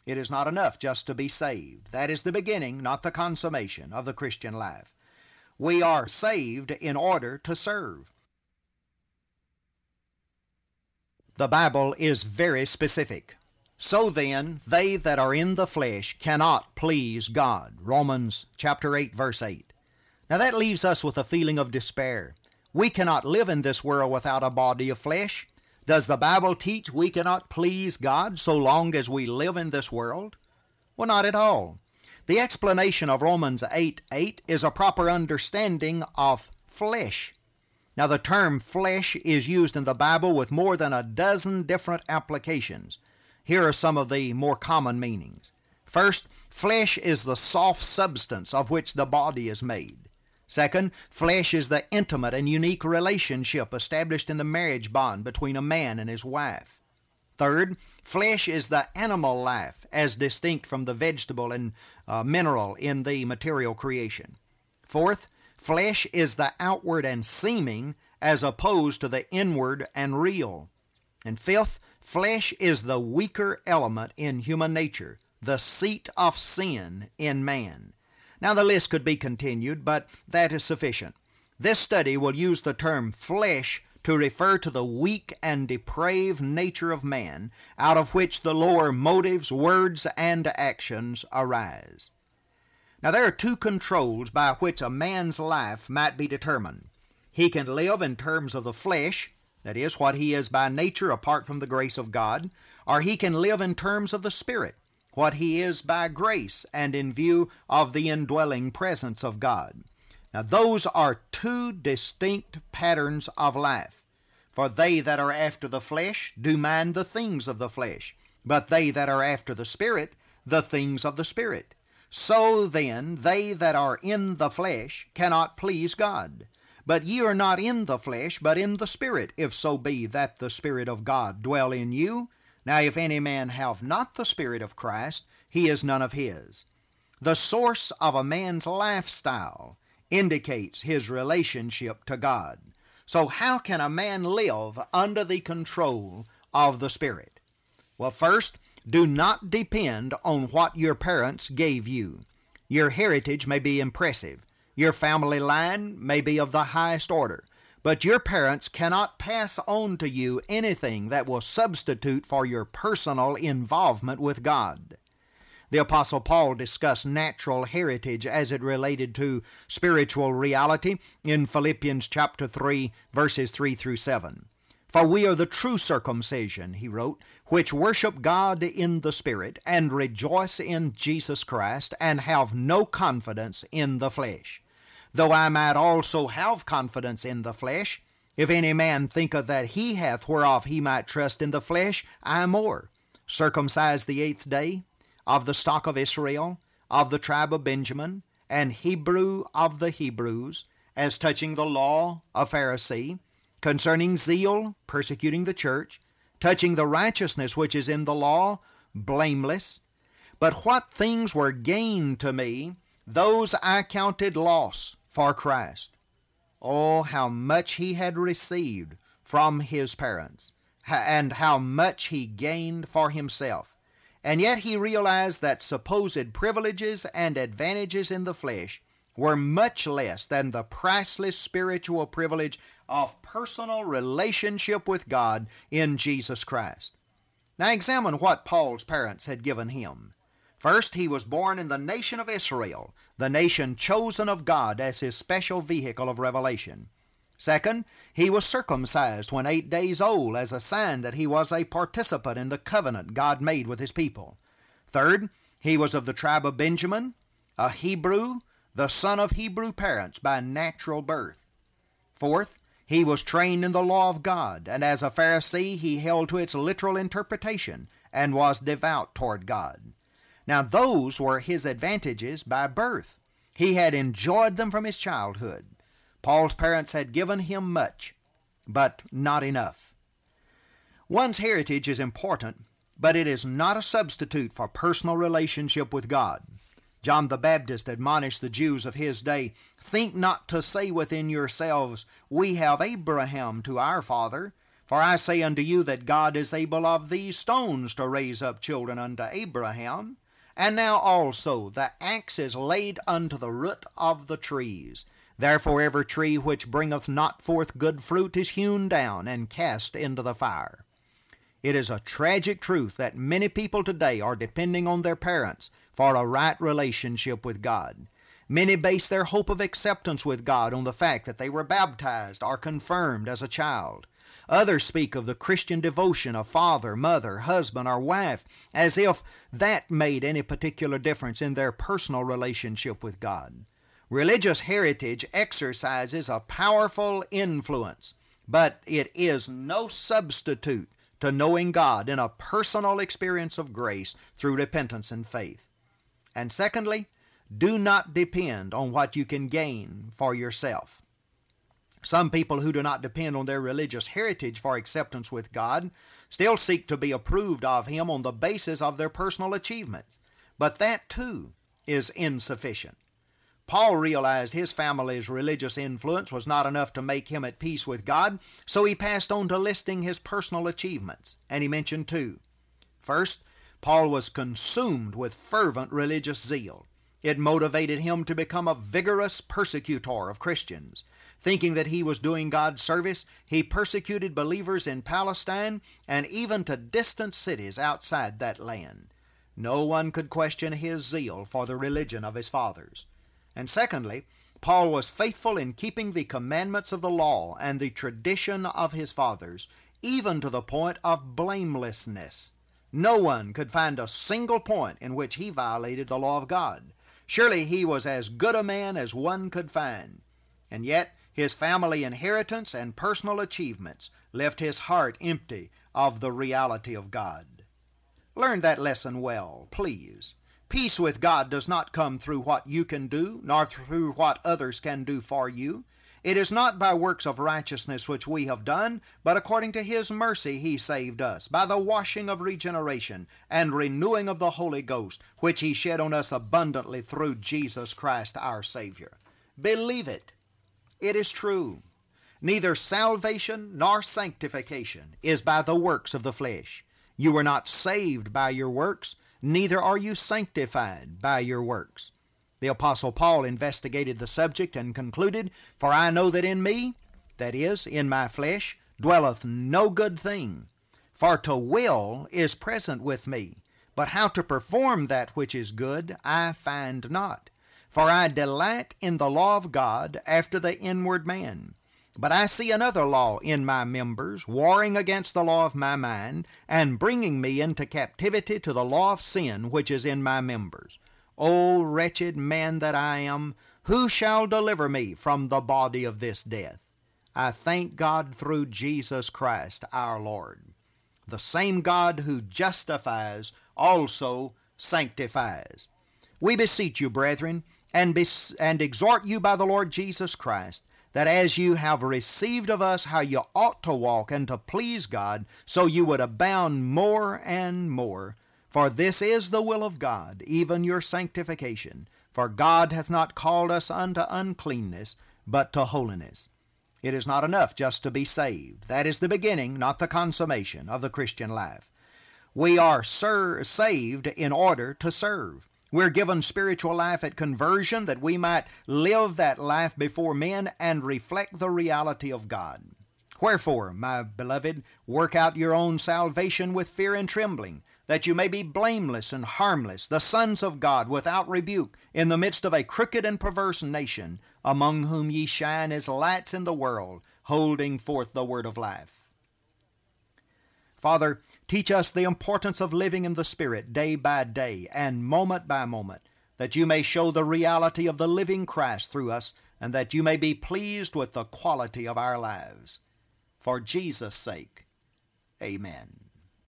It is not enough just to be saved. That is the beginning, not the consummation of the Christian life. We are saved in order to serve. The Bible is very specific. So then, they that are in the flesh cannot please God. Romans chapter 8, verse 8. Now that leaves us with a feeling of despair. We cannot live in this world without a body of flesh. Does the Bible teach we cannot please God so long as we live in this world? Well, not at all. The explanation of Romans 8:8 is a proper understanding of flesh. Now, the term flesh is used in the Bible with more than a dozen different applications. Here are some of the more common meanings. First, flesh is the soft substance of which the body is made. Second, flesh is the intimate and unique relationship established in the marriage bond between a man and his wife. Third, flesh is the animal life as distinct from the vegetable and mineral in the material creation. Fourth, flesh is the outward and seeming as opposed to the inward and real. And fifth, flesh is the weaker element in human nature, the seat of sin in man. Now the list could be continued, but that is sufficient. This study will use the term flesh to refer to the weak and depraved nature of man, out of which the lower motives, words, and actions arise. Now there are two controls by which a man's life might be determined. He can live in terms of the flesh, that is, what he is by nature apart from the grace of God, or he can live in terms of the Spirit, what he is by grace and in view of the indwelling presence of God. Now those are two distinct patterns of life. For they that are after the flesh do mind the things of the flesh, but they that are after the Spirit, the things of the Spirit. So then they that are in the flesh cannot please God. But ye are not in the flesh, but in the Spirit, if so be that the Spirit of God dwell in you. Now if any man have not the Spirit of Christ, he is none of his. The source of a man's lifestyle indicates his relationship to God. So how can a man live under the control of the Spirit? Well, first, do not depend on what your parents gave you. Your heritage may be impressive. Your family line may be of the highest order. But your parents cannot pass on to you anything that will substitute for your personal involvement with God. The Apostle Paul discussed natural heritage as it related to spiritual reality in Philippians chapter 3, verses 3 through 7. For we are the true circumcision, he wrote, which worship God in the Spirit, and rejoice in Jesus Christ, and have no confidence in the flesh. Though I might also have confidence in the flesh, if any man thinketh that he hath whereof he might trust in the flesh, I more. Circumcised the 8th day, of the stock of Israel, of the tribe of Benjamin, and Hebrew of the Hebrews, as touching the law, a Pharisee, concerning zeal, persecuting the church, touching the righteousness which is in the law, blameless. But what things were gain to me, those I counted loss for Christ. Oh, how much he had received from his parents, and how much he gained for himself. And yet he realized that supposed privileges and advantages in the flesh were much less than the priceless spiritual privilege of personal relationship with God in Jesus Christ. Now examine what Paul's parents had given him. First, he was born in the nation of Israel, the nation chosen of God as his special vehicle of revelation. Second, he was circumcised when 8 days old as a sign that he was a participant in the covenant God made with his people. Third, he was of the tribe of Benjamin, a Hebrew, the son of Hebrew parents by natural birth. Fourth, he was trained in the law of God, and as a Pharisee he held to its literal interpretation and was devout toward God. Now those were his advantages by birth. He had enjoyed them from his childhood. Paul's parents had given him much, but not enough. One's heritage is important, but it is not a substitute for personal relationship with God. John the Baptist admonished the Jews of his day, "Think not to say within yourselves, we have Abraham to our father. For I say unto you that God is able of these stones to raise up children unto Abraham. And now also the axe is laid unto the root of the trees. Therefore every tree which bringeth not forth good fruit is hewn down and cast into the fire. It is a tragic truth that many people today are depending on their parents for a right relationship with God. Many base their hope of acceptance with God on the fact that they were baptized or confirmed as a child. Others speak of the Christian devotion of father, mother, husband, or wife as if that made any particular difference in their personal relationship with God. Religious heritage exercises a powerful influence, but it is no substitute to knowing God in a personal experience of grace through repentance and faith. And secondly, do not depend on what you can gain for yourself. Some people who do not depend on their religious heritage for acceptance with God still seek to be approved of Him on the basis of their personal achievements, but that too is insufficient. Paul realized his family's religious influence was not enough to make him at peace with God, so he passed on to listing his personal achievements, and he mentioned two. First, Paul was consumed with fervent religious zeal. It motivated him to become a vigorous persecutor of Christians. Thinking that he was doing God's service, he persecuted believers in Palestine and even to distant cities outside that land. No one could question his zeal for the religion of his fathers. And secondly, Paul was faithful in keeping the commandments of the law and the tradition of his fathers, even to the point of blamelessness. No one could find a single point in which he violated the law of God. Surely he was as good a man as one could find. And yet his family inheritance and personal achievements left his heart empty of the reality of God. Learn that lesson well, please. Peace with God does not come through what you can do, nor through what others can do for you. It is not by works of righteousness which we have done, but according to His mercy He saved us, by the washing of regeneration and renewing of the Holy Ghost, which He shed on us abundantly through Jesus Christ our Savior. Believe it. It is true. Neither salvation nor sanctification is by the works of the flesh. You were not saved by your works, neither are you sanctified by your works. The Apostle Paul investigated the subject and concluded, For I know that in me, that is, in my flesh, dwelleth no good thing. For to will is present with me, but how to perform that which is good I find not. For I delight in the law of God after the inward man. But I see another law in my members, warring against the law of my mind, and bringing me into captivity to the law of sin which is in my members. O wretched man that I am, who shall deliver me from the body of this death? I thank God through Jesus Christ our Lord. The same God who justifies also sanctifies. We beseech you, brethren, and exhort you by the Lord Jesus Christ, that as you have received of us how you ought to walk and to please God, so you would abound more and more. For this is the will of God, even your sanctification. For God hath not called us unto uncleanness, but to holiness. It is not enough just to be saved. That is the beginning, not the consummation of the Christian life. We are saved in order to serve. We're given spiritual life at conversion that we might live that life before men and reflect the reality of God. Wherefore, my beloved, work out your own salvation with fear and trembling, that you may be blameless and harmless, the sons of God without rebuke, in the midst of a crooked and perverse nation, among whom ye shine as lights in the world, holding forth the word of life. Father, teach us the importance of living in the Spirit day by day and moment by moment, that you may show the reality of the living Christ through us, and that you may be pleased with the quality of our lives. For Jesus' sake, amen.